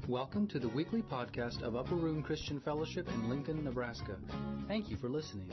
Welcome to the weekly podcast of Upper Room Christian Fellowship in Lincoln, Nebraska. Thank you for listening.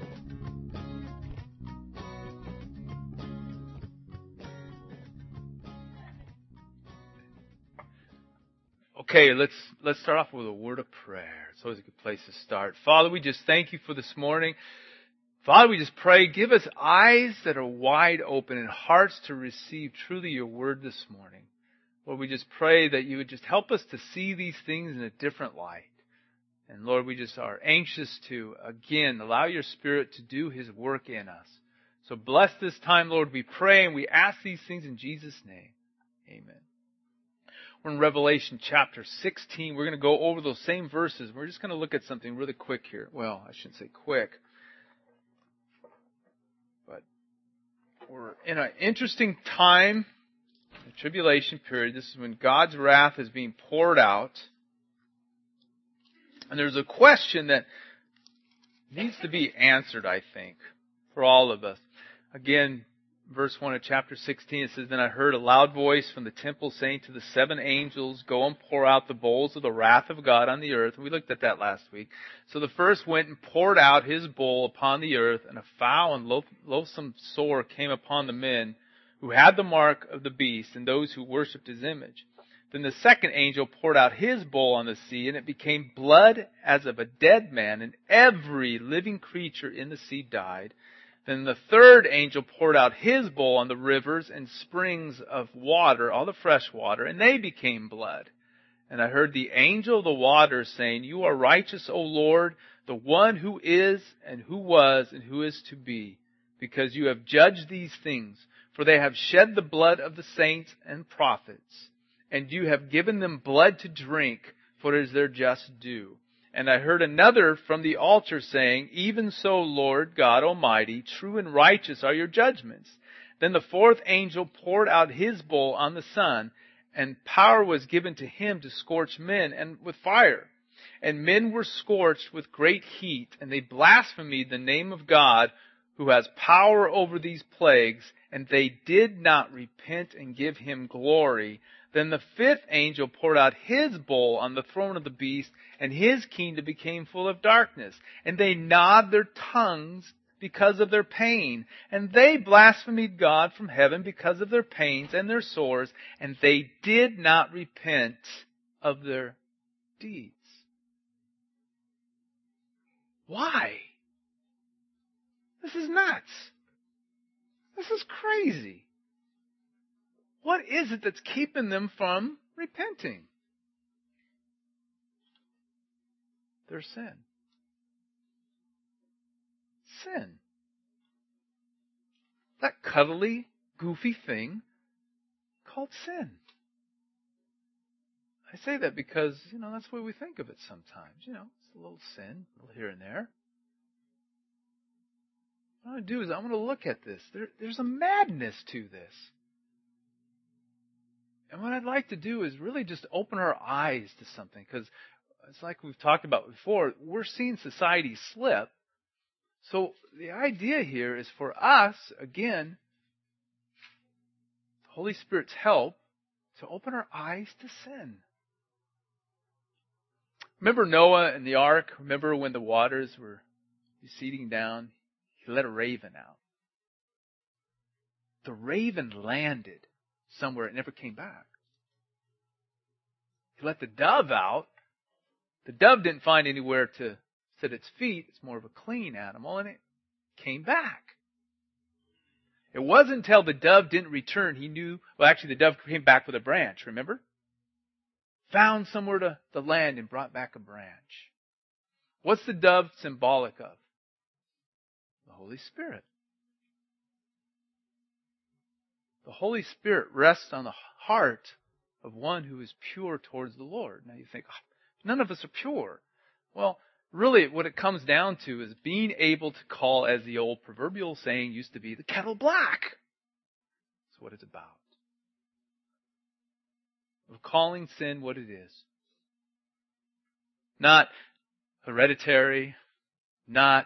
Okay, let's start off with a word of prayer. It's always a good place to start. Father, we just thank you for this morning. Father, we just pray, give us eyes that are wide open and hearts to receive truly your word this morning. Lord, we just pray that you would just help us to see these things in a different light. And Lord, we just are anxious to, again, allow your Spirit to do his work in us. So bless this time, Lord, we pray, and we ask these things in Jesus' name. Amen. We're in Revelation chapter 16. We're going to go over those same verses. We're just going to look at something really quick here. Well, I shouldn't say quick. But we're in an interesting time, the tribulation period. This is when God's wrath is being poured out. And there's a question that needs to be answered, I think, for all of us. Again, verse 1 of chapter 16, it says, Then I heard a loud voice from the temple saying to the 7 angels, Go and pour out the bowls of the wrath of God on the earth. And we looked at that last week. So the first went and poured out his bowl upon the earth, and a foul and loathsome sore came upon the men who had the mark of the beast and those who worshipped his image. Then the second angel poured out his bowl on the sea, and it became blood as of a dead man, and every living creature in the sea died. Then the third angel poured out his bowl on the rivers and springs of water, all the fresh water, and they became blood. And I heard the angel of the waters saying, You are righteous, O Lord, the one who is and who was and who is to be, because you have judged these things. For they have shed the blood of the saints and prophets, and you have given them blood to drink, for it is their just due. And I heard another from the altar saying, Even so, Lord God Almighty, true and righteous are your judgments. Then the fourth angel poured out his bowl on the sun, and power was given to him to scorch men and with fire. And men were scorched with great heat, and they blasphemed the name of God, who has power over these plagues, and they did not repent and give him glory. Then the fifth angel poured out his bowl on the throne of the beast, and his kingdom became full of darkness. And they gnawed their tongues because of their pain. And they blasphemed God from heaven because of their pains and their sores, and they did not repent of their deeds. Why? This is nuts. This is crazy. What is it that's keeping them from repenting? Their sin. Sin. That cuddly, goofy thing called sin. I say that because, that's the way we think of it sometimes. It's a little sin, a little here and there. What I want to do is I want to look at this. There's a madness to this. And what I'd like to do is really just open our eyes to something, because it's like we've talked about before, we're seeing society slip. So the idea here is for us, again, the Holy Spirit's help, to open our eyes to sin. Remember Noah and the ark? Remember when the waters were receding down? He let a raven out. The raven landed somewhere. It never came back. He let the dove out. The dove didn't find anywhere to set its feet. It's more of a clean animal, and it came back. It wasn't until the dove didn't return he knew. Well, actually, the dove came back with a branch, remember? Found somewhere to land and brought back a branch. What's the dove symbolic of? The Holy Spirit. The Holy Spirit rests on the heart of one who is pure towards the Lord. Now you think, none of us are pure. Well, really what it comes down to is being able to call, as the old proverbial saying used to be, the kettle black. That's what it's about. Of calling sin what it is. Not hereditary, not,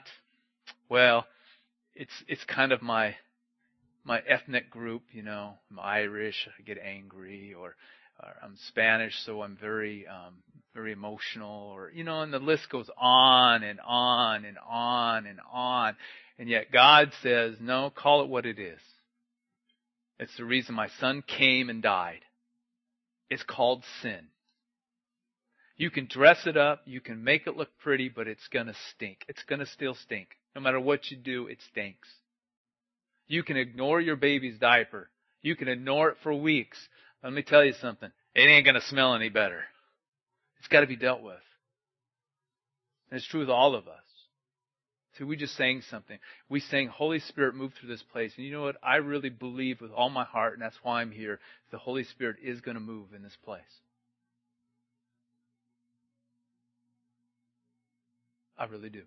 it's kind of my ethnic group, I'm Irish, I get angry, or I'm Spanish, so I'm very emotional, or, and the list goes on and on and on and on. And yet God says, no, call it what it is. It's the reason my son came and died. It's called sin. You can dress it up, you can make it look pretty, but it's gonna stink. It's gonna still stink. No matter what you do, it stinks. You can ignore your baby's diaper. You can ignore it for weeks. Let me tell you something. It ain't gonna smell any better. It's gotta be dealt with. And it's true with all of us. See, we just sang something. We sang, Holy Spirit, move through this place. And you know what? I really believe with all my heart, and that's why I'm here, the Holy Spirit is going to move in this place. I really do.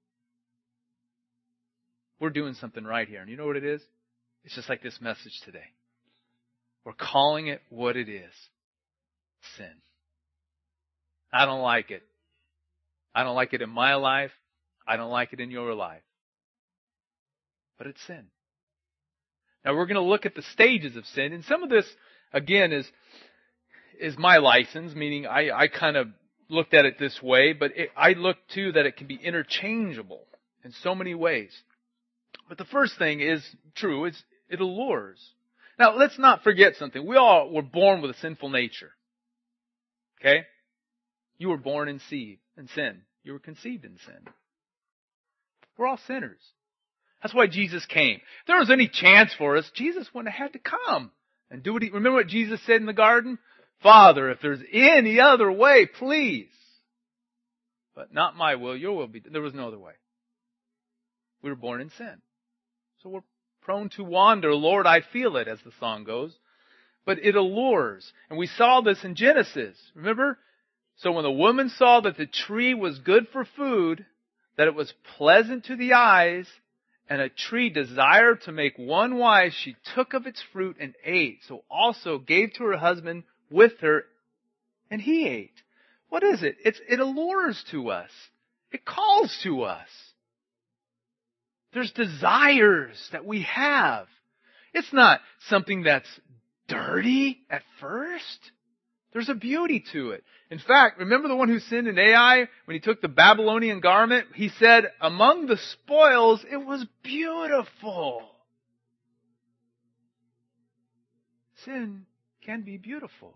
We're doing something right here. And you know what it is? It's just like this message today. We're calling it what it is. Sin. I don't like it. I don't like it in my life. I don't like it in your life. But it's sin. Now we're going to look at the stages of sin. And some of this, again, is my license, meaning I kind of looked at it this way, but I look too that it can be interchangeable in so many ways. But the first thing is true, it allures. Now let's not forget something. We all were born with a sinful nature. Okay? You were born in sin. You were conceived in sin. We're all sinners. That's why Jesus came. If there was any chance for us, Jesus wouldn't have had to come and do what remember what Jesus said in the garden? Father, if there's any other way, please. But not my will, your will be done. There was no other way. We were born in sin. So we're prone to wander. Lord, I feel it, as the song goes. But it allures. And we saw this in Genesis. Remember? So when the woman saw that the tree was good for food, that it was pleasant to the eyes, and a tree desired to make one wise, she took of its fruit and ate. So also gave to her husband with her, and he ate. What is it? It allures to us. It calls to us. There's desires that we have. It's not something that's dirty at first. There's a beauty to it. In fact, remember the one who sinned in Ai when he took the Babylonian garment? He said, among the spoils, it was beautiful. Sin can be beautiful.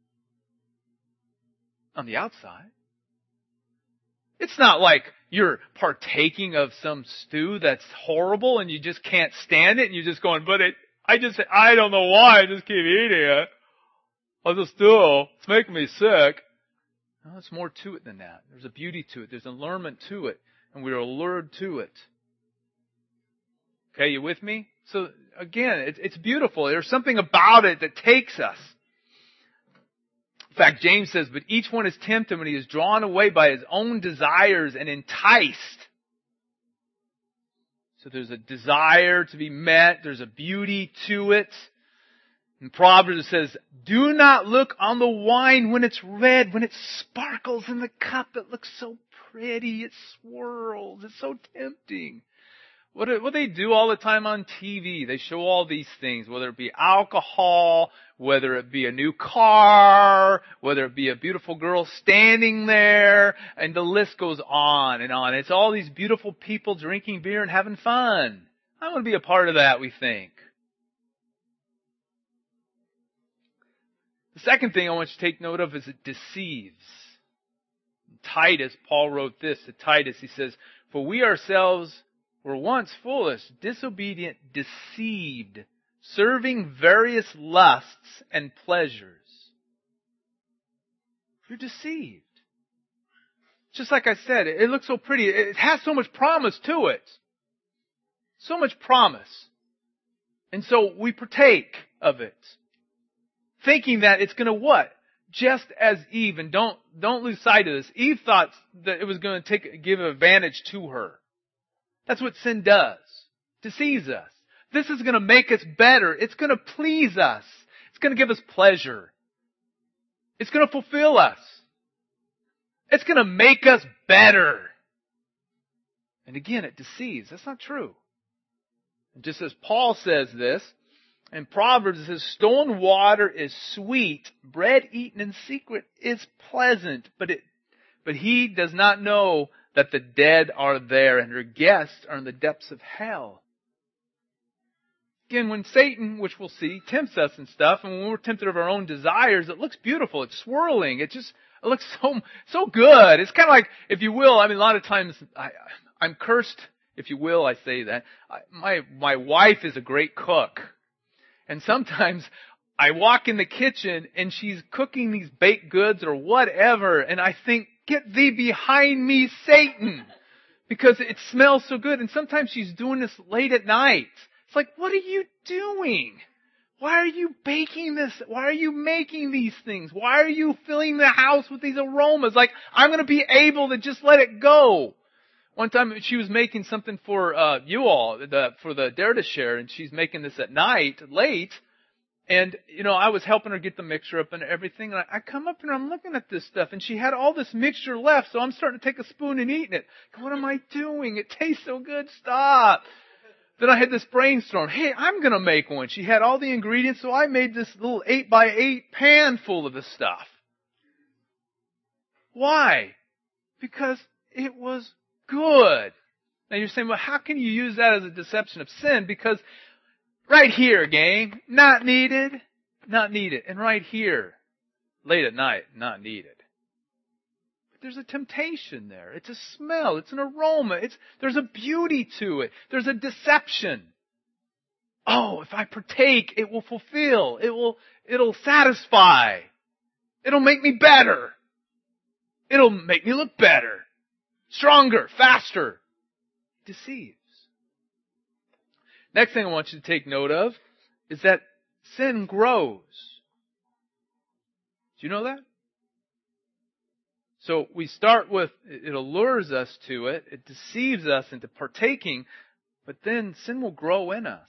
On the outside. It's not like you're partaking of some stew that's horrible and you just can't stand it and you're just going, I don't know why, I just keep eating it. I'll just do it. It's making me sick. No, there's more to it than that. There's a beauty to it. There's an allurement to it. And we are allured to it. Okay, you with me? So, again, it's beautiful. There's something about it that takes us. In fact, James says, but each one is tempted when he is drawn away by his own desires and enticed. So there's a desire to be met. There's a beauty to it. In Proverbs it says, do not look on the wine when it's red, when it sparkles in the cup. It looks so pretty. It swirls. It's so tempting. What do they do all the time on TV? They show all these things, whether it be alcohol, whether it be a new car, whether it be a beautiful girl standing there, and the list goes on and on. It's all these beautiful people drinking beer and having fun. I want to be a part of that, we think. The second thing I want you to take note of is it deceives. In Titus, Paul wrote this to Titus. He says, for we ourselves were once foolish, disobedient, deceived, serving various lusts and pleasures. You're deceived. Just like I said, it looks so pretty. It has so much promise to it. So much promise. And so we partake of it. Thinking that it's going to what? Just as Eve, and don't lose sight of this. Eve thought that it was going to give advantage to her. That's what sin does. Deceives us. This is going to make us better. It's going to please us. It's going to give us pleasure. It's going to fulfill us. It's going to make us better. And again, it deceives. That's not true. And just as Paul says this, In Proverbs it says, "Stolen water is sweet, bread eaten in secret is pleasant, but he does not know that the dead are there and her guests are in the depths of hell." Again, when Satan, which we'll see, tempts us and stuff, and when we're tempted of our own desires, it looks beautiful. It's swirling. It looks so good. It's kind of like, if you will, a lot of times I'm cursed, if you will, I say that. My wife is a great cook. And sometimes I walk in the kitchen and she's cooking these baked goods or whatever, and I think, "Get thee behind me, Satan," because it smells so good. And sometimes she's doing this late at night. It's like, what are you doing? Why are you baking this? Why are you making these things? Why are you filling the house with these aromas? Like, I'm going to be able to just let it go. One time she was making something for you all, for the Dare to Share, and she's making this at night, late. And, I was helping her get the mixture up and everything. And I come up and I'm looking at this stuff, and she had all this mixture left, so I'm starting to take a spoon and eating it. What am I doing? It tastes so good. Stop. Then I had this brainstorm. Hey, I'm going to make one. She had all the ingredients, so I made this little 8x8 pan full of this stuff. Why? Because it was good. Now you're saying, well, how can you use that as a deception of sin? Because right here, gang, not needed, not needed. And right here, late at night, not needed. But there's a temptation there. It's a smell. It's an aroma. There's a beauty to it. There's a deception. Oh, if I partake, it will fulfill. It'll satisfy. It'll make me better. It'll make me look better. Stronger, faster. Deceives. Next thing I want you to take note of is that sin grows. Do you know that? So we start with, it allures us to it, it deceives us into partaking, but then sin will grow in us.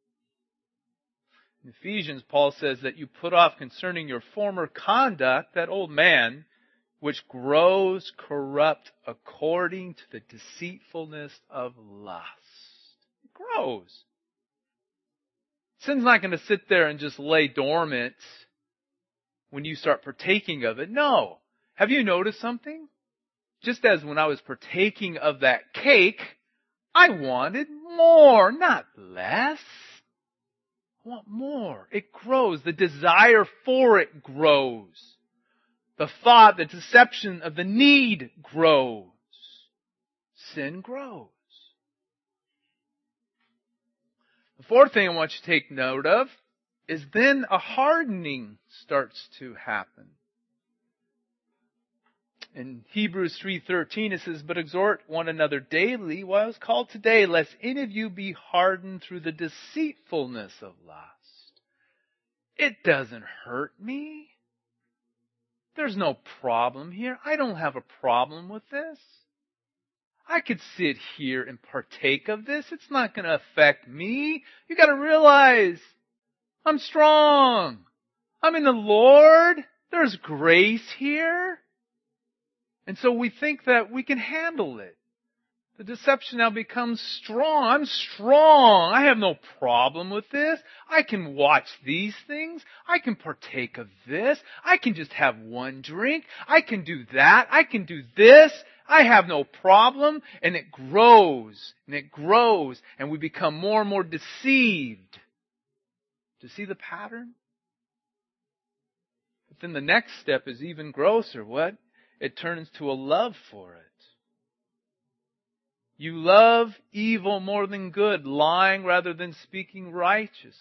In Ephesians, Paul says that you put off concerning your former conduct, that old man, which grows corrupt according to the deceitfulness of lust. It grows. Sin's not going to sit there and just lay dormant when you start partaking of it. No. Have you noticed something? Just as when I was partaking of that cake, I wanted more, not less. I want more. It grows. The desire for it grows. The thought, the deception of the need grows. Sin grows. The fourth thing I want you to take note of is then a hardening starts to happen. In Hebrews 3:13 it says, "But exhort one another daily while it's called today, lest any of you be hardened through the deceitfulness of lust." It doesn't hurt me. There's no problem here. I don't have a problem with this. I could sit here and partake of this. It's not going to affect me. You got to realize, I'm strong. I'm in the Lord. There's grace here. And so we think that we can handle it. The deception now becomes strong. I'm strong. I have no problem with this. I can watch these things. I can partake of this. I can just have one drink. I can do that. I can do this. I have no problem. And it grows and it grows and we become more and more deceived. Do you see the pattern? But then the next step is even grosser. What? It turns to a love for it. You love evil more than good, lying rather than speaking righteousness.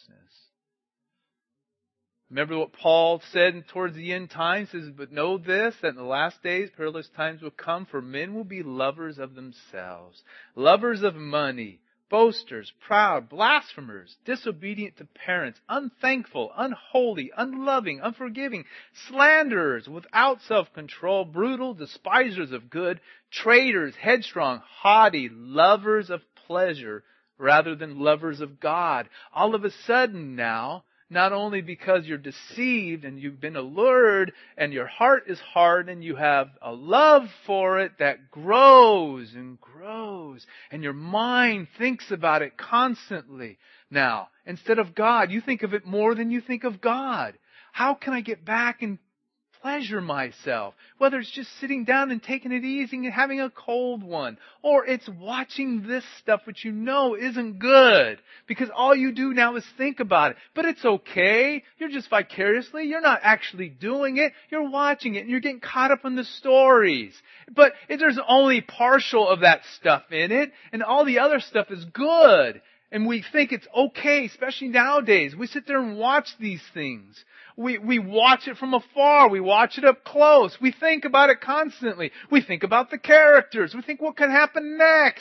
Remember what Paul said towards the end times? He says, "But know this, that in the last days perilous times will come, for men will be lovers of themselves, lovers of money, boasters, proud, blasphemers, disobedient to parents, unthankful, unholy, unloving, unforgiving, slanderers, without self-control, brutal, despisers of good, traitors, headstrong, haughty, lovers of pleasure rather than lovers of God." All of a sudden now, not only because you're deceived and you've been allured and your heart is hard and you have a love for it that grows and grows and your mind thinks about it constantly. now. Instead of God, you think of it more than you think of God. How can I get back and pleasure myself? Whether it's just sitting down and taking it easy and having a cold one, or it's watching this stuff which you know isn't good, because all you do now is think about it. But it's okay. You're just vicariously. You're not actually doing it. You're watching it and you're getting caught up in the stories. But there's only partial of that stuff in it, and all the other stuff is good. And we think it's okay, especially nowadays. We sit there and watch these things. We watch it from afar. We watch it up close. We think about it constantly. We think about the characters. We think what could happen next.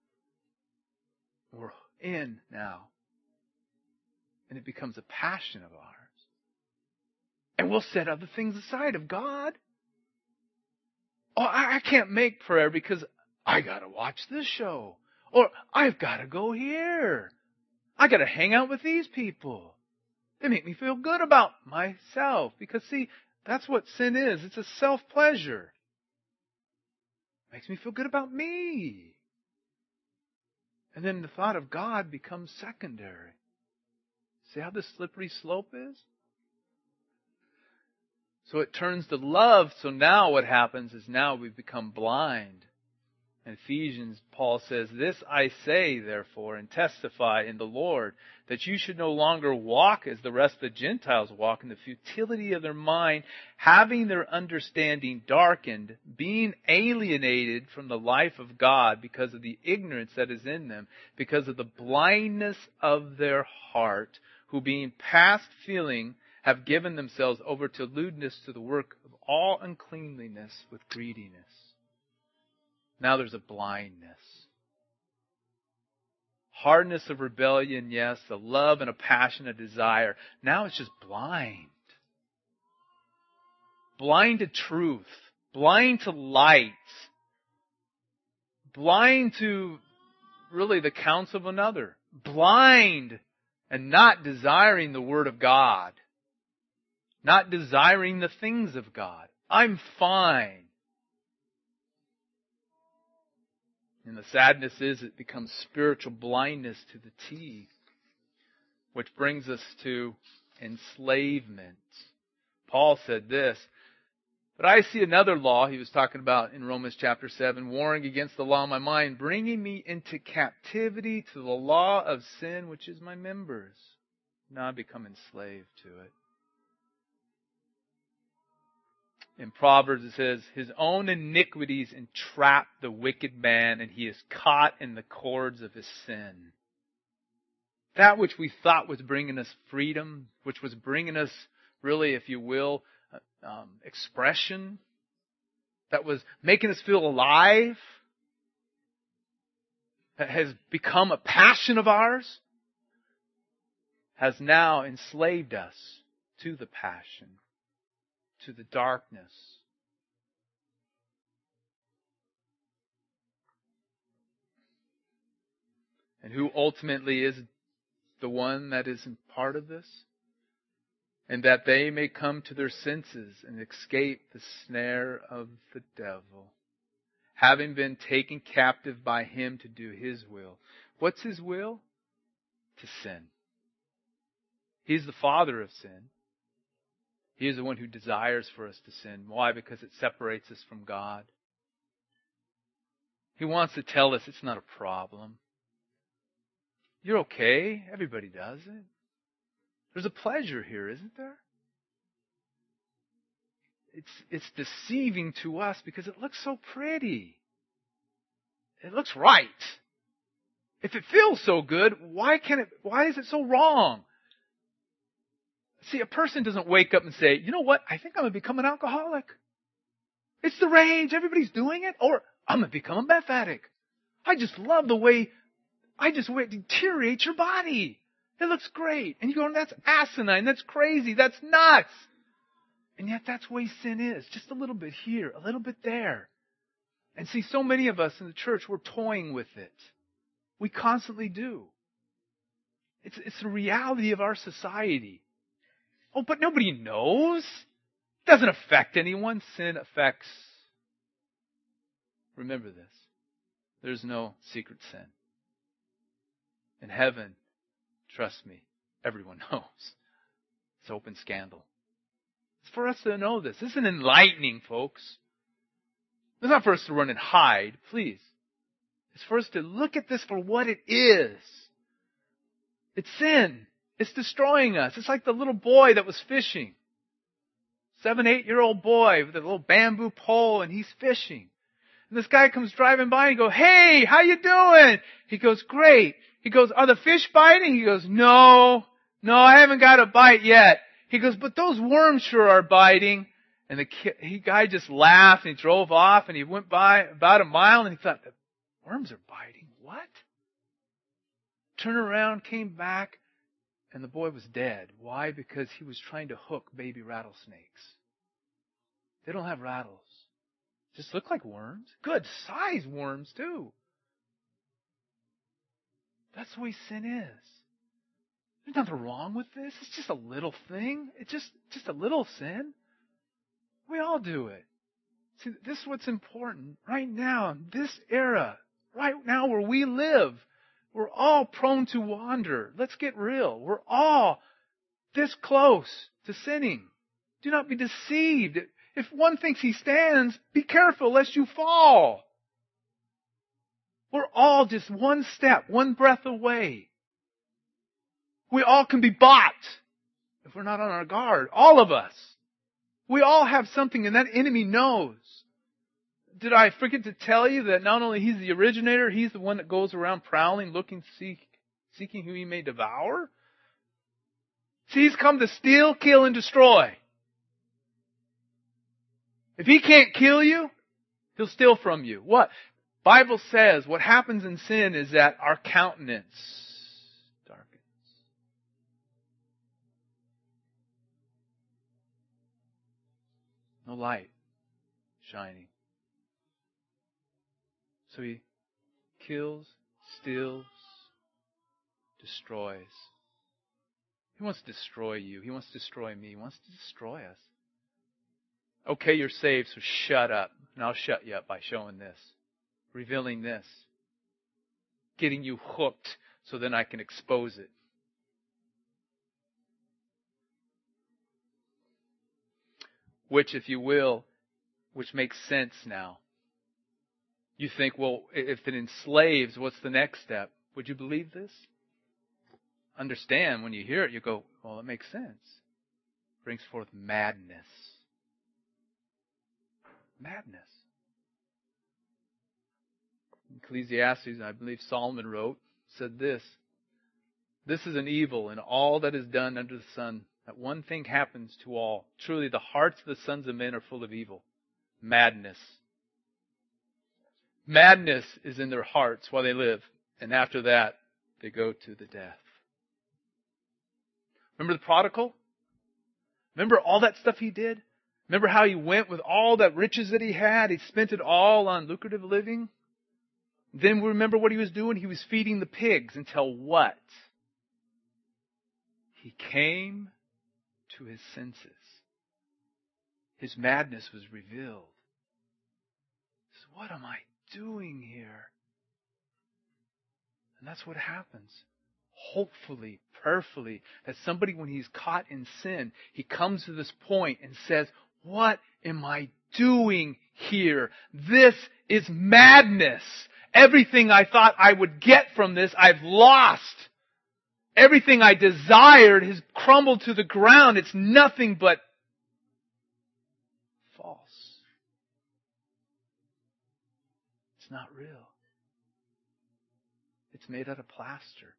We're in now. And it becomes a passion of ours. And we'll set other things aside of God. Oh, I can't make prayer because I gotta watch this show. Or I've gotta go here. I gotta hang out with these people. They make me feel good about myself. Because see, that's what sin is. It's a self-pleasure. Makes me feel good about me. And then the thought of God becomes secondary. See how the slippery slope is? So it turns to love. So now what happens is now we become blind. In Ephesians, Paul says, "This I say, therefore, and testify in the Lord, that you should no longer walk as the rest of the Gentiles walk in the futility of their mind, having their understanding darkened, being alienated from the life of God because of the ignorance that is in them, because of the blindness of their heart, who being past feeling have given themselves over to lewdness, to the work of all uncleanliness with greediness." Now there's a blindness. Hardness of rebellion, yes. A love and a passion, a desire. Now it's just blind. Blind to truth. Blind to light. Blind to really the counsel of another. Blind and not desiring the Word of God. Not desiring the things of God. I'm fine. And the sadness is it becomes spiritual blindness to the T, which brings us to enslavement. Paul said this, "But I see another law," he was talking about in Romans chapter 7, "warring against the law of my mind, bringing me into captivity to the law of sin, which is my members." Now I become enslaved to it. In Proverbs it says, "His own iniquities entrap the wicked man, and he is caught in the cords of his sin." That which we thought was bringing us freedom, which was bringing us, really, if you will, expression, that was making us feel alive, that has become a passion of ours, has now enslaved us to the passion, to the darkness. And who ultimately is the one that is in part of this? And that they may come to their senses and escape the snare of the devil, having been taken captive by him to do his will. What's his will? To sin. He's the father of sin. He is the one who desires for us to sin. Why? Because it separates us from God. He wants to tell us it's not a problem. You're okay. Everybody does it. There's a pleasure here, isn't there? It's deceiving to us because it looks so pretty. It looks right. If it feels so good, why is it so wrong? See, a person doesn't wake up and say, "You know what? I think I'm going to become an alcoholic. It's the rage. Everybody's doing it." Or, "I'm going to become a meth addict. I just love the way it deteriorates your body. It looks great." And you go, "That's asinine. That's crazy. That's nuts." And yet that's the way sin is. Just a little bit here, a little bit there. And see, so many of us in the church, we're toying with it. We constantly do. It's the reality of our society. Oh, but nobody knows. It doesn't affect anyone. Sin affects. Remember this. There's no secret sin. In heaven, Trust me, everyone knows. It's open scandal. It's for us to know this. This isn't enlightening, folks. It's not for us to run and hide, please. It's for us to look at this for what it is. It's sin. It's destroying us. It's like the little boy that was fishing. 7, 8-year-old boy with a little bamboo pole, and he's fishing. And this guy comes driving by and goes, "Hey, how you doing?" He goes, "Great." He goes, "Are the fish biting?" He goes, No, I haven't got a bite yet." He goes, "But those worms sure are biting." And the guy just laughed and he drove off and he went by about a mile and he thought, "The worms are biting? What?" Turned around, came back, and the boy was dead. Why? Because he was trying to hook baby rattlesnakes. They don't have rattles. Just look like worms. Good size worms, too. That's the way sin is. There's nothing wrong with this. It's just a little thing. It's just a little sin. We all do it. See, this is what's important. Right now, in this era, right now where we live, we're all prone to wander. Let's get real. We're all this close to sinning. Do not be deceived. If one thinks he stands, be careful lest you fall. We're all just one step, one breath away. We all can be bought if we're not on our guard. All of us. We all have something, and that enemy knows. Did I forget to tell you that not only he's the originator, he's the one that goes around prowling, looking, seeking who he may devour? See, he's come to steal, kill, and destroy. If he can't kill you, he'll steal from you. What? Bible says what happens in sin is that our countenance darkens. No light shining. So he kills, steals, destroys. He wants to destroy you. He wants to destroy me. He wants to destroy us. Okay, you're saved, so shut up. And I'll shut you up by showing this. Revealing this. Getting you hooked so then I can expose it. Which, if you will, which makes sense now. You think, well, if it enslaves, what's the next step? Would you believe this? Understand, when you hear it, you go, well, it makes sense. Brings forth madness. Madness. Ecclesiastes, I believe Solomon wrote, said this. This is an evil in all that is done under the sun, that one thing happens to all. Truly, the hearts of the sons of men are full of evil. Madness. Madness is in their hearts while they live. And after that, they go to the death. Remember the prodigal? Remember all that stuff he did? Remember how he went with all that riches that he had? He spent it all on lucrative living. Then remember what he was doing? He was feeding the pigs until what? He came to his senses. His madness was revealed. So what am I doing here? And that's what happens. Hopefully, prayerfully, that somebody, when he's caught in sin, he comes to this point and says, what am I doing here? This is madness. Everything I thought I would get from this, I've lost. Everything I desired has crumbled to the ground. It's nothing but false. It's not real. It's made out of plaster.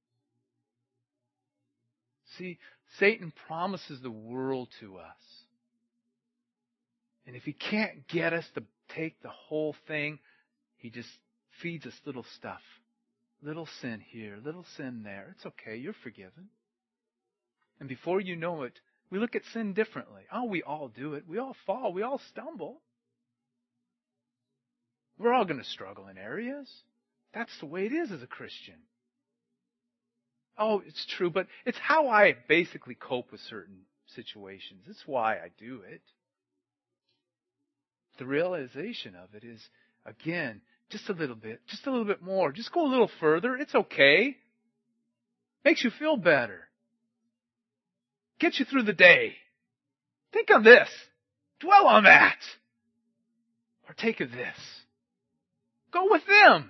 See, Satan promises the world to us. And if he can't get us to take the whole thing, he just feeds us little stuff. Little sin here, little sin there. It's okay, you're forgiven. And before you know it, we look at sin differently. Oh, we all do it. We all fall. We all stumble. We're all going to struggle in areas. That's the way it is as a Christian. Oh, it's true, but it's how I basically cope with certain situations. It's why I do it. The realization of it is, again, just a little bit more. Just go a little further. It's okay. Makes you feel better. Gets you through the day. Think of this. Dwell on that. Partake of this. Go with them.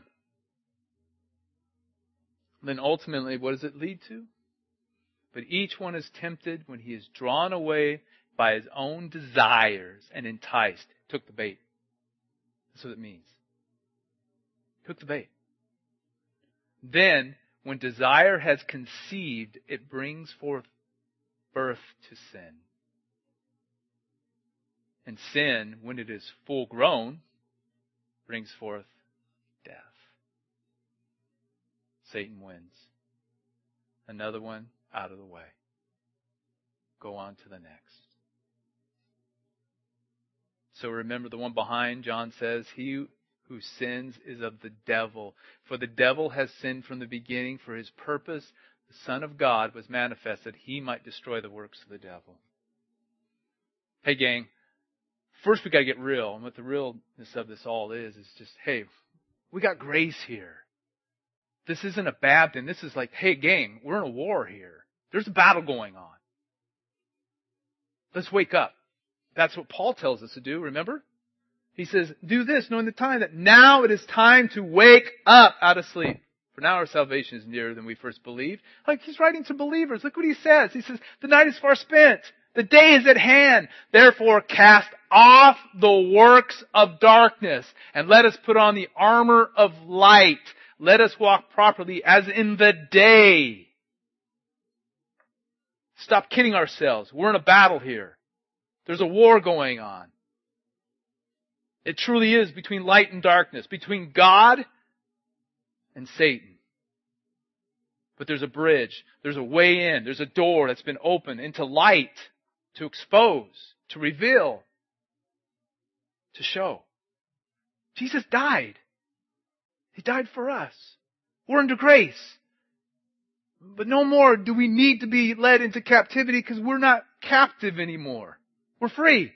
Then ultimately, what does it lead to? But each one is tempted when he is drawn away by his own desires and enticed. Took the bait. That's what it means. Took the bait. Then, when desire has conceived, it brings forth birth to sin. And sin, when it is full grown, brings forth death. Satan wins. Another one out of the way. Go on to the next. So remember the one behind, John says, he who sins is of the devil. For the devil has sinned from the beginning. For his purpose, the Son of God was manifested. He might destroy the works of the devil. Hey gang, first we got to get real. And what the realness of this all is just, hey, we got grace here. This isn't a bad thing. This is like, hey gang, we're in a war here. There's a battle going on. Let's wake up. That's what Paul tells us to do, remember? He says, do this, knowing the time that now it is time to wake up out of sleep. For now our salvation is nearer than we first believed. Like he's writing to believers. Look what he says. He says, the night is far spent. The day is at hand. Therefore cast off the works of darkness and let us put on the armor of light. Let us walk properly as in the day. Stop kidding ourselves. We're in a battle here. There's a war going on. It truly is between light and darkness, between God and Satan. But there's a bridge. There's a way in. There's a door that's been opened into light, to expose, to reveal, to show. Jesus died. He died for us. We're under grace. But no more do we need to be led into captivity because we're not captive anymore. We're free.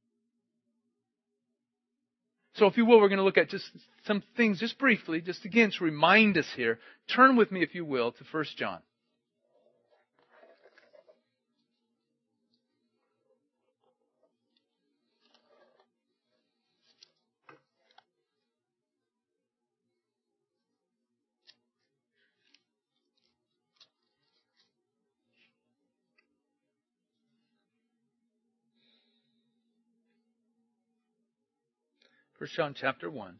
So if you will, we're going to look at just some things just briefly, just again to remind us here. Turn with me, if you will, to 1 John. First John chapter 1.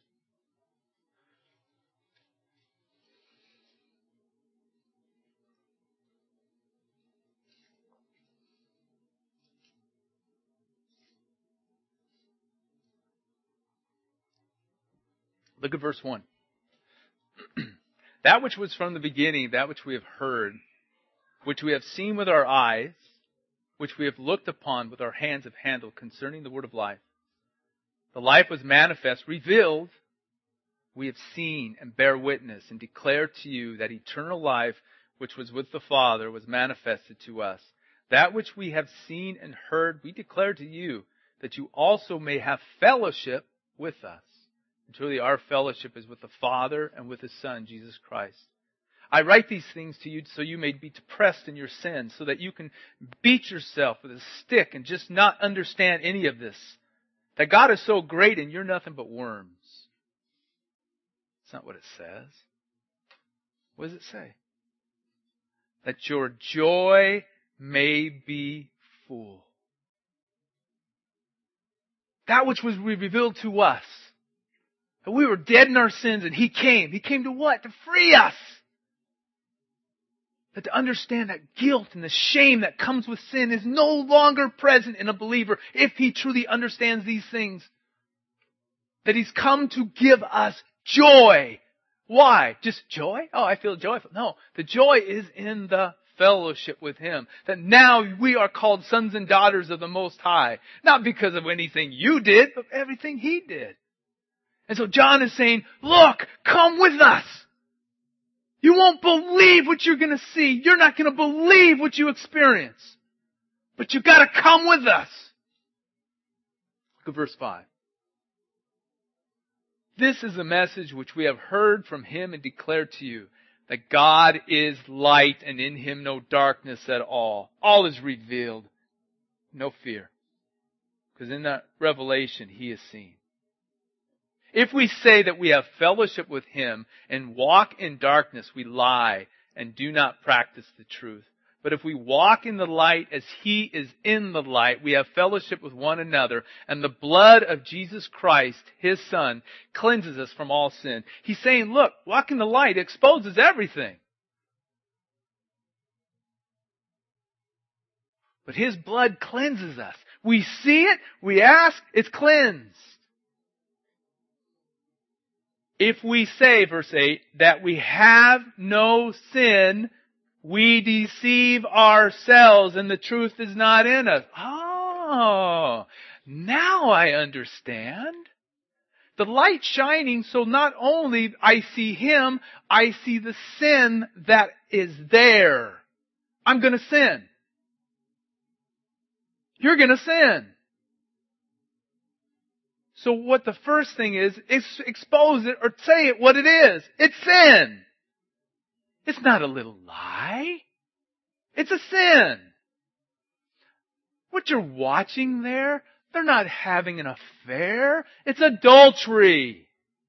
Look at verse 1. That which was from the beginning, that which we have heard, which we have seen with our eyes, which we have looked upon with our hands have handled concerning the word of life. The life was manifest, revealed. We have seen and bear witness and declare to you that eternal life, which was with the Father, was manifested to us. That which we have seen and heard, we declare to you, that you also may have fellowship with us. And truly our fellowship is with the Father and with His Son, Jesus Christ. I write these things to you so you may be depressed in your sins, so that you can beat yourself with a stick and just not understand any of this. That God is so great and you're nothing but worms. That's not what it says. What does it say? That your joy may be full. That which was revealed to us. That we were dead in our sins and He came. He came to what? To free us. That to understand that guilt and the shame that comes with sin is no longer present in a believer if he truly understands these things. That He's come to give us joy. Why? Just joy? Oh, I feel joyful. No, the joy is in the fellowship with Him. That now we are called sons and daughters of the Most High. Not because of anything you did, but everything He did. And so John is saying, look, come with us. You won't believe what you're going to see. You're not going to believe what you experience. But you've got to come with us. Look at verse 5. This is the message which we have heard from Him and declared to you, that God is light and in Him no darkness at all. All is revealed. No fear. Because in that revelation He is seen. If we say that we have fellowship with Him and walk in darkness, we lie and do not practice the truth. But if we walk in the light as He is in the light, we have fellowship with one another, and the blood of Jesus Christ, His Son, cleanses us from all sin. He's saying, look, walk in the light exposes everything. But His blood cleanses us. We see it, we ask, it's cleansed. If we say, verse 8, that we have no sin, we deceive ourselves and the truth is not in us. Oh, now I understand. The light shining, so not only I see Him, I see the sin that is there. I'm going to sin. You're going to sin. So what the first thing is expose it or say it what it is. It's sin. It's not a little lie. It's a sin. What you're watching there, they're not having an affair. It's adultery.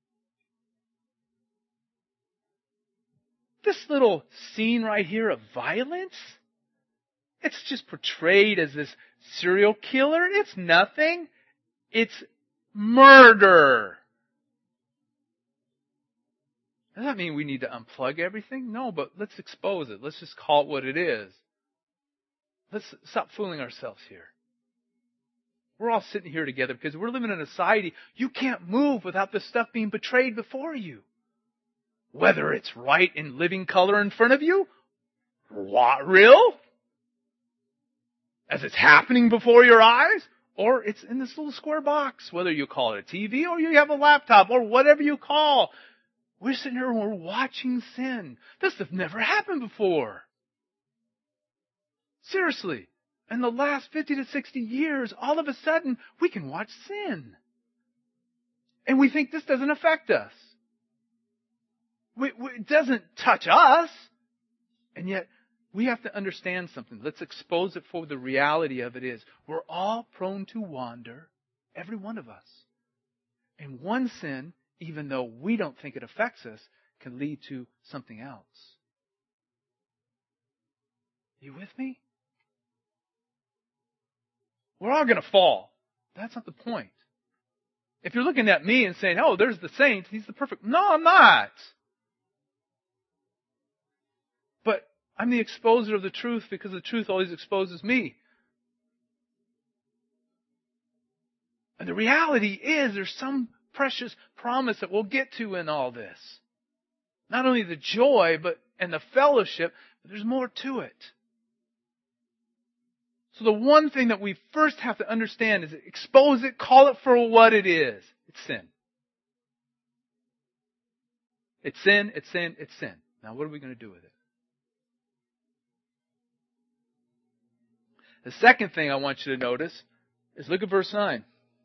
This little scene right here of violence, it's just portrayed as this serial killer. It's nothing. It's murder. Does that mean we need to unplug everything? No, but let's expose it. Let's just call it what it is. Let's stop fooling ourselves here. We're all sitting here together because we're living in a society. You can't move without this stuff being betrayed before you. Whether it's right in living color in front of you. What, real? As it's happening before your eyes? Or it's in this little square box, whether you call it a TV or you have a laptop or whatever you call. We're sitting here and we're watching sin. This has never happened before. Seriously. In the last 50 to 60 years, all of a sudden, we can watch sin. And we think this doesn't affect us. It doesn't touch us. And yet, we have to understand something. Let's expose it for the reality of it is. We're all prone to wander, every one of us. And one sin, even though we don't think it affects us, can lead to something else. You with me? We're all going to fall. That's not the point. If you're looking at me and saying, oh, there's the saint, he's the perfect. No, I'm not. But I'm the exposer of the truth because the truth always exposes me. And the reality is there's some precious promise that we'll get to in all this. Not only the joy and the fellowship, but there's more to it. So the one thing that we first have to understand is expose it, call it for what it is. It's sin. It's sin, it's sin, it's sin. Now what are we going to do with it? The second thing I want you to notice is look at verse 9.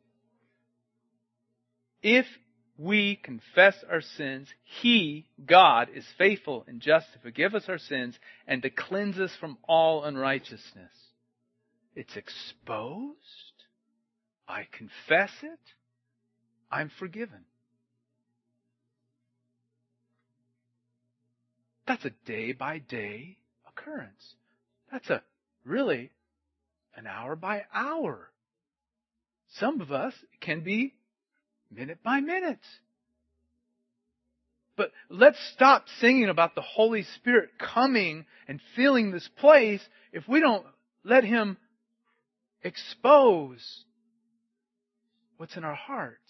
If we confess our sins, He, God, is faithful and just to forgive us our sins and to cleanse us from all unrighteousness. It's exposed. I confess it. I'm forgiven. That's a day-by-day occurrence. That's really an hour by hour. Some of us can be minute by minute. But let's stop singing about the Holy Spirit coming and filling this place if we don't let Him expose what's in our hearts.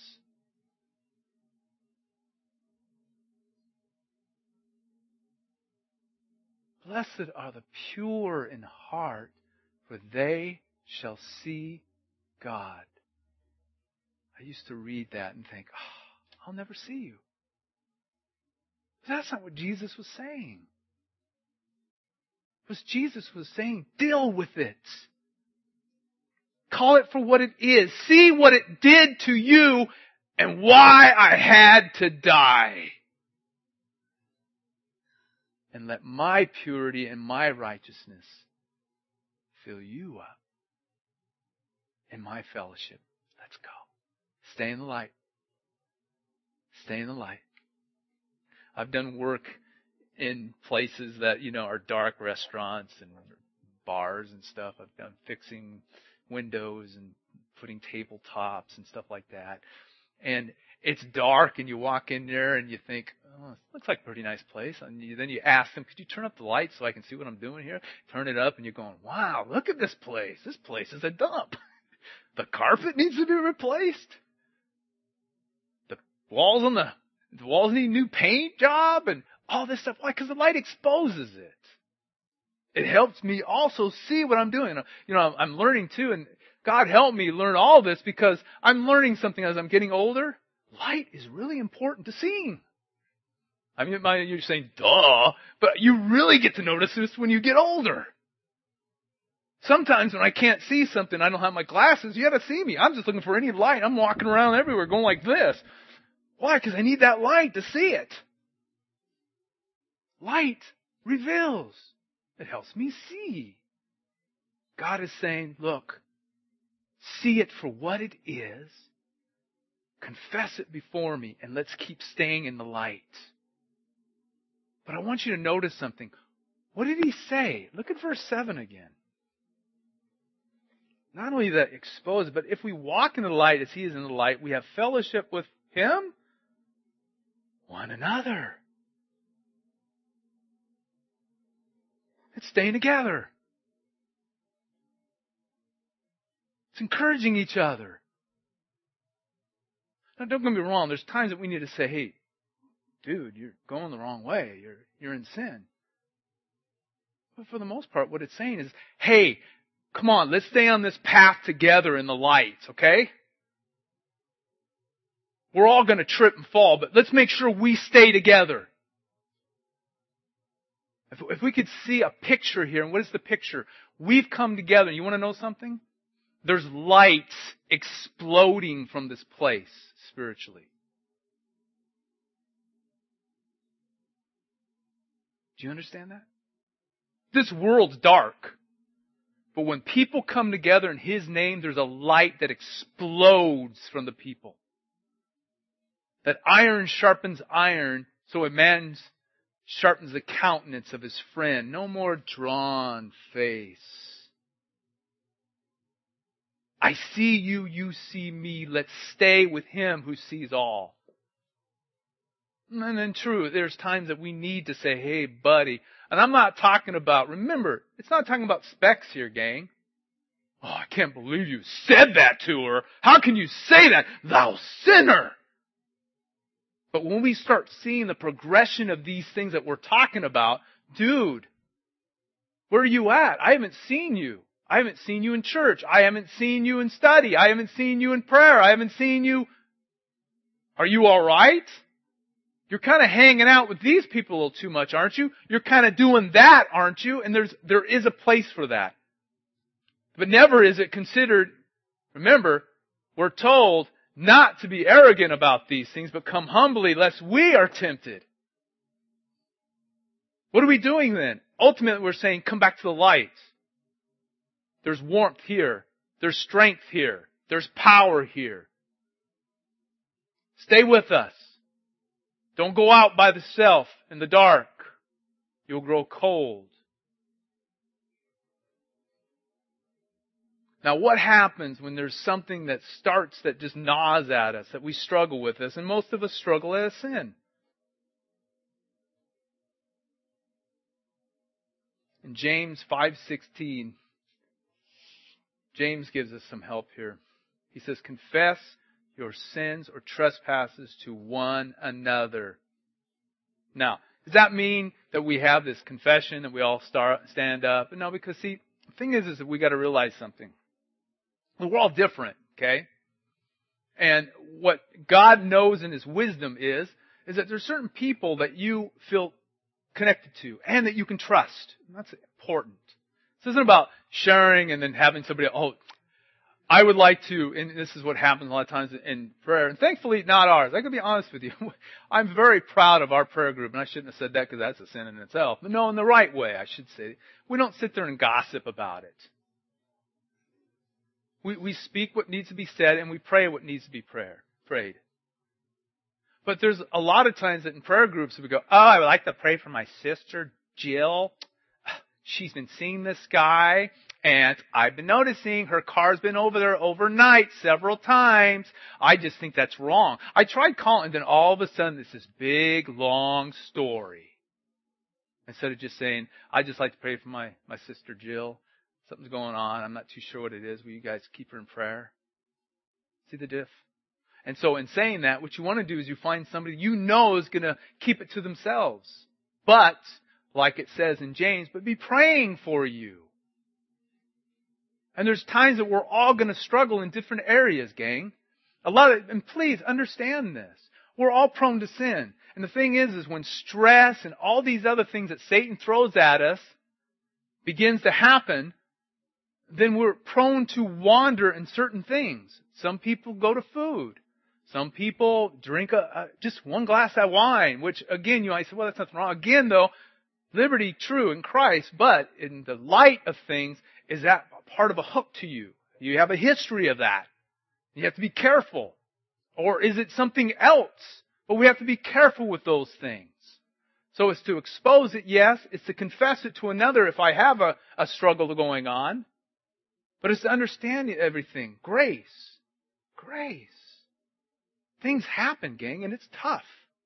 Blessed are the pure in heart, for they shall see God. I used to read that and think, I'll never see you. But that's not what Jesus was saying. What Jesus was saying, deal with it. Call it for what it is. See what it did to you and why I had to die. and let my purity and my righteousness fill you up in my fellowship. Let's go. Stay in the light. Stay in the light. I've done work in places that, are dark restaurants and bars and stuff. I've done fixing windows and putting tabletops and stuff like that. And it's dark and you walk in there and you think, oh, it looks like a pretty nice place. And then you ask them, could you turn up the lights so I can see what I'm doing here? Turn it up and you're going, wow, look at this place. This place is a dump. The carpet needs to be replaced. The walls need new paint job and all this stuff. Why? Because the light exposes it. It helps me also see what I'm doing. I'm learning too, and God helped me learn all this because I'm learning something as I'm getting older. Light is really important to seeing. I mean, you're saying, duh, but you really get to notice this when you get older. Sometimes when I can't see something, I don't have my glasses, you got to see me. I'm just looking for any light. I'm walking around everywhere going like this. Why? Because I need that light to see it. Light reveals. It helps me see. God is saying, look, see it for what it is. Confess it before me, and let's keep staying in the light. But I want you to notice something. What did he say? Look at verse 7 again. Not only that exposed, but if we walk in the light as he is in the light, we have fellowship with him, one another. It's staying together. It's encouraging each other. Now, don't get me wrong. There's times that we need to say, hey, dude, you're going the wrong way. You're in sin. But for the most part, what it's saying is, hey, come on, let's stay on this path together in the light, okay? We're all going to trip and fall, but let's make sure we stay together. If we could see a picture here, and what is the picture? We've come together. You want to know something? There's lights exploding from this place spiritually. Do you understand that? This world's dark. But when people come together in his name, there's a light that explodes from the people. That iron sharpens iron, so a man sharpens the countenance of his friend. No more drawn face. I see you, you see me. Let's stay with him who sees all. And then true, there's times that we need to say, hey, buddy. And I'm not talking about, remember, it's not talking about specs here, gang. Oh, I can't believe you said that to her. How can you say that? Thou sinner! But when we start seeing the progression of these things that we're talking about, dude, where are you at? I haven't seen you. I haven't seen you in church. I haven't seen you in study. I haven't seen you in prayer. I haven't seen you. Are you all right? You're kind of hanging out with these people a little too much, aren't you? You're kind of doing that, aren't you? And there is a place for that. But never is it considered, remember, we're told not to be arrogant about these things, but come humbly lest we are tempted. What are we doing then? Ultimately, we're saying, come back to the light. There's warmth here. There's strength here. There's power here. Stay with us. Don't go out by the self in the dark. You'll grow cold. Now, what happens when there's something that starts that just gnaws at us, that we struggle with this, and most of us struggle at a sin? In James 5:16, James gives us some help here. He says, confess your sins or trespasses to one another. Now, does that mean that we have this confession, that we all stand up? No, because see, the thing is that we got to realize something. We're all different, okay? And what God knows in His wisdom is that there's certain people that you feel connected to and that you can trust. And that's important. This isn't about sharing and then having somebody, I would like to, and this is what happens a lot of times in prayer, and thankfully not ours. I can be honest with you. I'm very proud of our prayer group, and I shouldn't have said that because that's a sin in itself. But no, in the right way, I should say. We don't sit there and gossip about it. We speak what needs to be said, and we pray what needs to be prayed. But there's a lot of times that in prayer groups we go, oh, I would like to pray for my sister Jill. She's been seeing this guy, and I've been noticing her car's been over there overnight several times. I just think that's wrong. I tried calling, and then all of a sudden it's this big, long story. Instead of just saying, I'd just like to pray for my sister Jill. Something's going on. I'm not too sure what it is. Will you guys keep her in prayer? See the diff? And so in saying that, what you want to do is you find somebody you know is going to keep it to themselves. But, like it says in James, but be praying for you. And there's times that we're all going to struggle in different areas, gang. And please understand this. We're all prone to sin. And the thing is when stress and all these other things that Satan throws at us begins to happen, then we're prone to wander in certain things. Some people go to food. Some people drink just one glass of wine, which again, you might say, well, that's nothing wrong. Again, though, liberty, true in Christ, but in the light of things, is that part of a hook to you? You have a history of that. You have to be careful. Or is it something else? But we have to be careful with those things. So it's to expose it, yes. It's to confess it to another if I have a struggle going on. But it's to understand everything. Grace. Grace. Things happen, gang, and it's tough.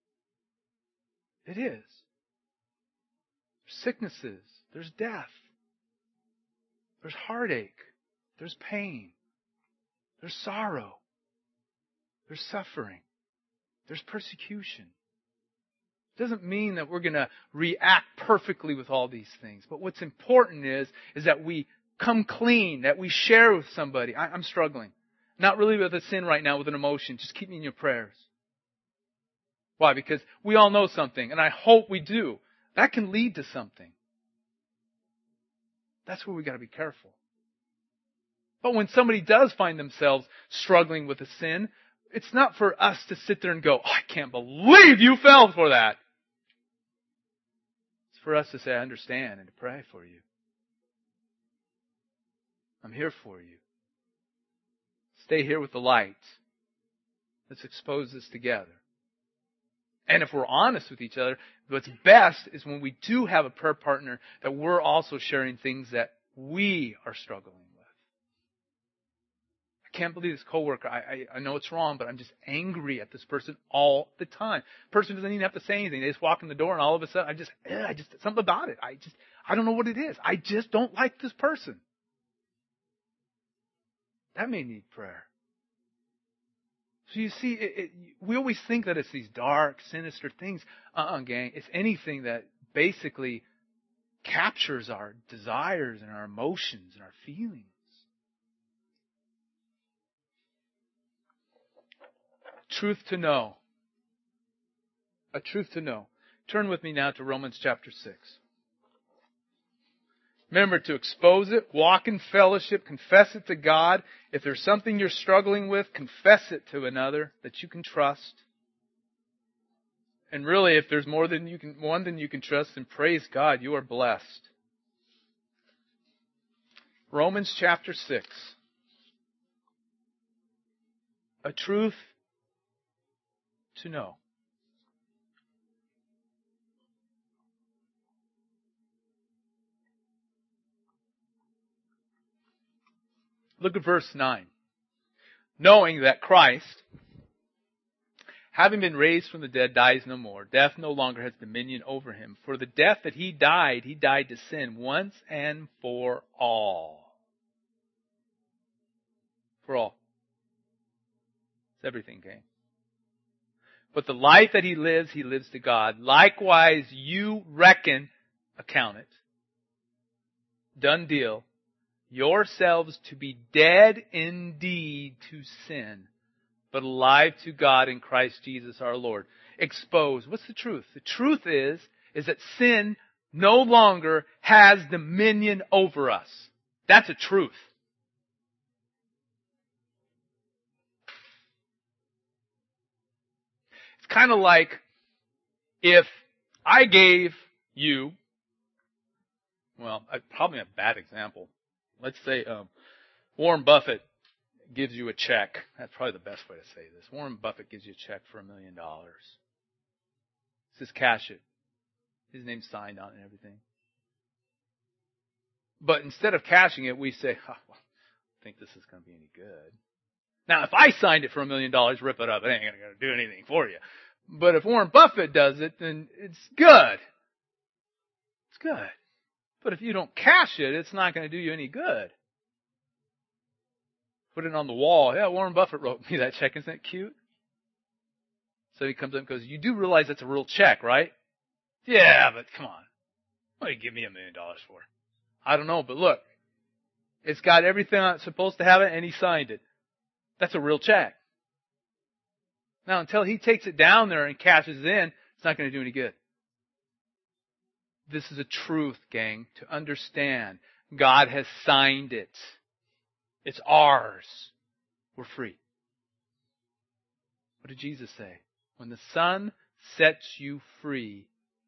It is. There's sicknesses. There's death. There's heartache. There's pain. There's sorrow. There's suffering. There's persecution. It doesn't mean that we're going to react perfectly with all these things. But what's important is that we come clean, that we share with somebody. I'm struggling. Not really with a sin right now, with an emotion. Just keep me in your prayers. Why? Because we all know something, and I hope we do. That can lead to something. That's where we got to be careful. But when somebody does find themselves struggling with a sin, it's not for us to sit there and go, oh, I can't believe you fell for that. It's for us to say, I understand, and to pray for you. I'm here for you. Stay here with the light. Let's expose this together. And if we're honest with each other, what's best is when we do have a prayer partner that we're also sharing things that we are struggling with. I can't believe this coworker. I know it's wrong, but I'm just angry at this person all the time. The person doesn't even have to say anything. They just walk in the door and all of a sudden I just something about it. I don't know what it is. I just don't like this person. That may need prayer. So you see, we always think that it's these dark, sinister things. Gang. It's anything that basically captures our desires and our emotions and our feelings. Truth to know. A truth to know. Turn with me now to Romans chapter 6. Remember to expose it, walk in fellowship, confess it to God. If there's something you're struggling with, confess it to another that you can trust. And really, if there's one than you can trust, then praise God, you are blessed. Romans chapter 6. A truth to know. Look at verse 9. Knowing that Christ, having been raised from the dead, dies no more. Death no longer has dominion over him. For the death that he died to sin once and for all. For all. It's everything, gang. But the life that he lives to God. Likewise, you account it. Done deal. Yourselves to be dead indeed to sin, but alive to God in Christ Jesus our Lord. Expose. What's the truth? The truth is that sin no longer has dominion over us. That's a truth. It's kind of like if I gave you, well, probably a bad example. Let's say Warren Buffett gives you a check. That's probably the best way to say this. Warren Buffett gives you a check for $1 million. Says cash it. His name's signed on it and everything. But instead of cashing it, we say, oh, well, I think this is going to be any good. Now, if I signed it for $1 million, rip it up, it ain't going to do anything for you. But if Warren Buffett does it, then it's good. It's good. But if you don't cash it, it's not going to do you any good. Put it on the wall. Yeah, Warren Buffett wrote me that check. Isn't that cute? So he comes up and goes, you do realize that's a real check, right? Yeah, but come on. What do you give me $1 million for? I don't know, but look. It's got everything it's supposed to have it, and he signed it. That's a real check. Now, until he takes it down there and cashes it in, it's not going to do any good. This is a truth, gang, to understand. God has signed it. It's ours. We're free. What did Jesus say? When the Son sets you free,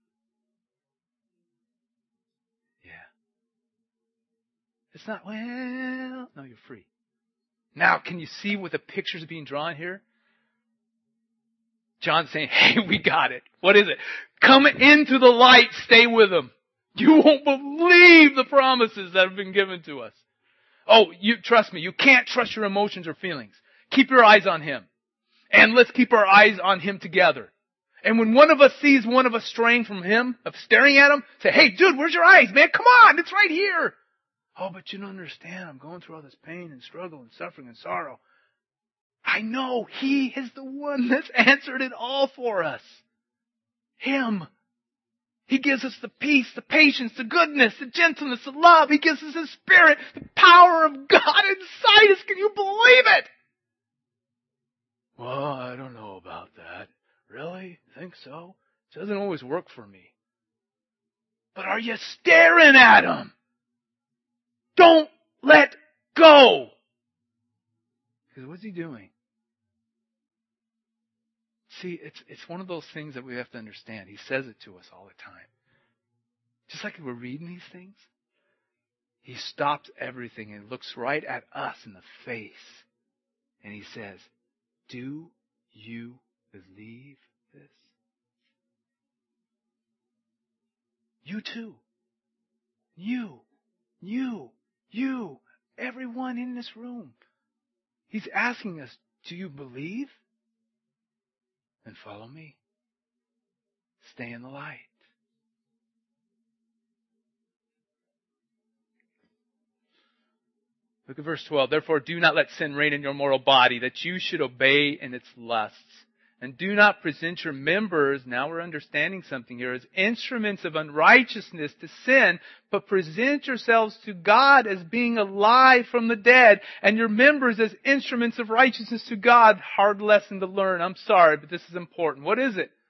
it's not, well, no, you're free. Now, can you see what the pictures being drawn here? John's saying, hey, we got it. What is it? Come into the light, stay with him. You won't believe the promises that have been given to us. Oh, trust me, you can't trust your emotions or feelings. Keep your eyes on him. And let's keep our eyes on him together. And when one of us sees one of us straying from him, of staring at him, say, hey, dude, where's your eyes, man? Come on, it's right here. Oh, but you don't understand. I'm going through all this pain and struggle and suffering and sorrow. I know he is the one that's answered it all for us. Him. He gives us the peace, the patience, the goodness, the gentleness, the love. He gives us His Spirit, the power of God inside us. Can you believe it? Well, I don't know about that. Really? Think so? It doesn't always work for me. But are you staring at Him? Don't let go. Because what's He doing? See, it's one of those things that we have to understand. He says it to us all the time. Just like we're reading these things, He stops everything and looks right at us in the face. And He says, do you believe this? You too. You, everyone in this room. He's asking us, do you believe? Then follow me. Stay in the light. Look at verse 12. Therefore, do not let sin reign in your mortal body, that you should obey in its lusts. And do not present your members, now we're understanding something here, as instruments of unrighteousness to sin, but present yourselves to God as being alive from the dead, and your members as instruments of righteousness to God. Hard lesson to learn. I'm sorry, but this is important. What is it?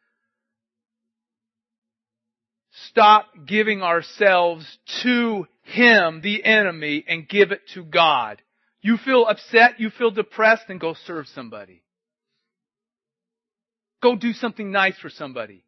Stop giving ourselves to Him, the enemy, and give it to God. You feel upset, you feel depressed, then go serve somebody. Go do something nice for somebody.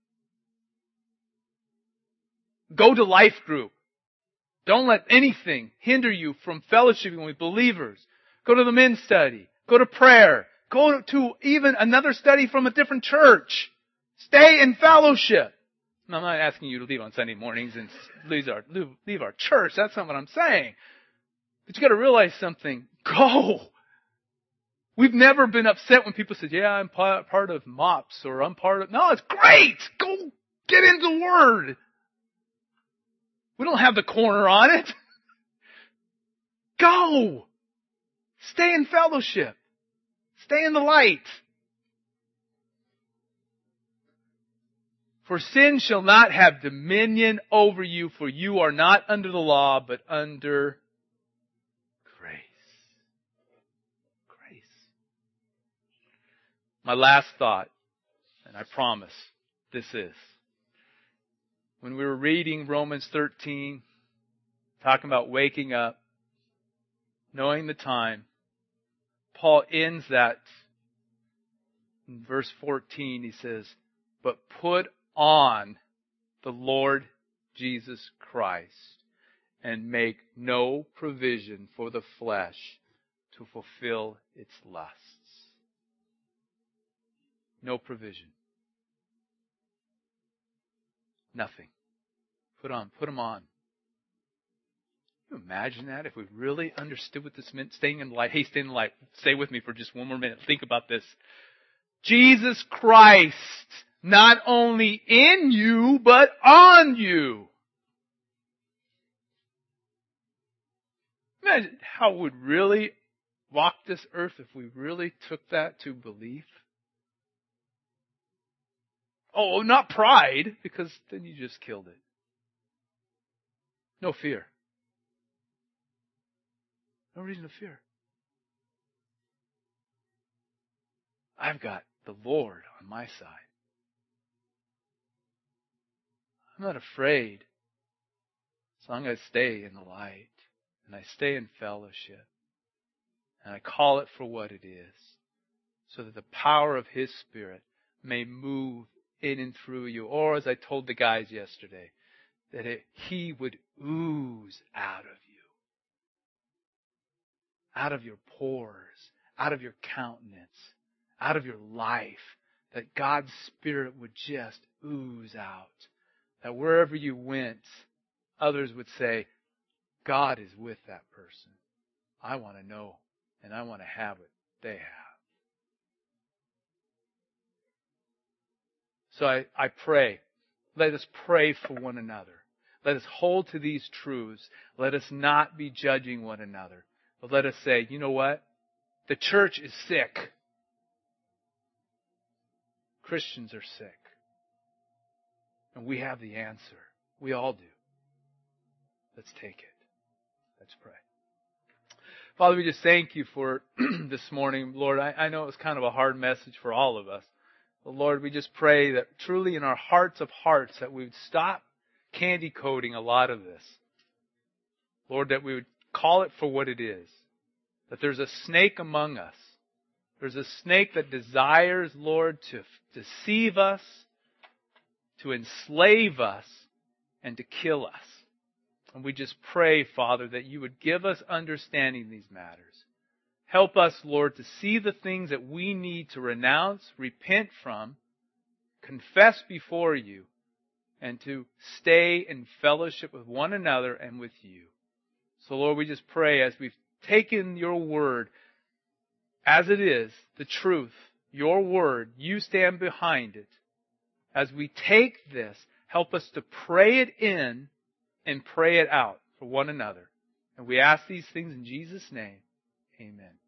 Go to life group. Don't let anything hinder you from fellowshipping with believers. Go to the men's study. Go to prayer. Go to even another study from a different church. Stay in fellowship. I'm not asking you to leave on Sunday mornings and leave our church. That's not what I'm saying. But you got to realize something. Go. We've never been upset when people said, yeah, I'm part of MOPS or I'm part of... No, it's great. Go get into the Word. We don't have the corner on it. Go. Stay in fellowship. Stay in the light. For sin shall not have dominion over you, for you are not under the law, but under grace. Grace. My last thought, and I promise, this is. When we were reading Romans 13, talking about waking up, knowing the time, Paul ends that In verse 14, he says, but put on the Lord Jesus Christ and make no provision for the flesh to fulfill its lusts. No provision. Nothing. Put them on. Can you imagine that if we really understood what this meant? Staying in the light. Hey, stay in the light. Stay with me for just one more minute. Think about this. Jesus Christ, not only in you, but on you. Imagine how it would really walk this earth if we really took that to belief. Oh, not pride, because then you just killed it. No fear. No reason to fear. I've got the Lord on my side. I'm not afraid as long as I stay in the light and I stay in fellowship and I call it for what it is, so that the power of His Spirit may move in and through you. Or as I told the guys yesterday, that He would ooze out of you. Out of your pores, out of your countenance, out of your life, that God's Spirit would just ooze out. That wherever you went, others would say, God is with that person. I want to know and I want to have what they have. So I pray, let us pray for one another. Let us hold to these truths. Let us not be judging one another. But let us say, you know what? The church is sick. Christians are sick. And we have the answer. We all do. Let's take it. Let's pray. Father, we just thank you for this morning. Lord, I know it was kind of a hard message for all of us. But Lord, we just pray that truly in our hearts of hearts that we would stop candy coating a lot of this. Lord, that we would call it for what it is. That there's a snake among us. There's a snake that desires, Lord, to deceive us, to enslave us, and to kill us. And we just pray, Father, that you would give us understanding in these matters. Help us, Lord, to see the things that we need to renounce, repent from, confess before you, and to stay in fellowship with one another and with you. So, Lord, we just pray as we've taken your word as it is, the truth, your word, you stand behind it. As we take this, help us to pray it in and pray it out for one another. And we ask these things in Jesus' name. Amen.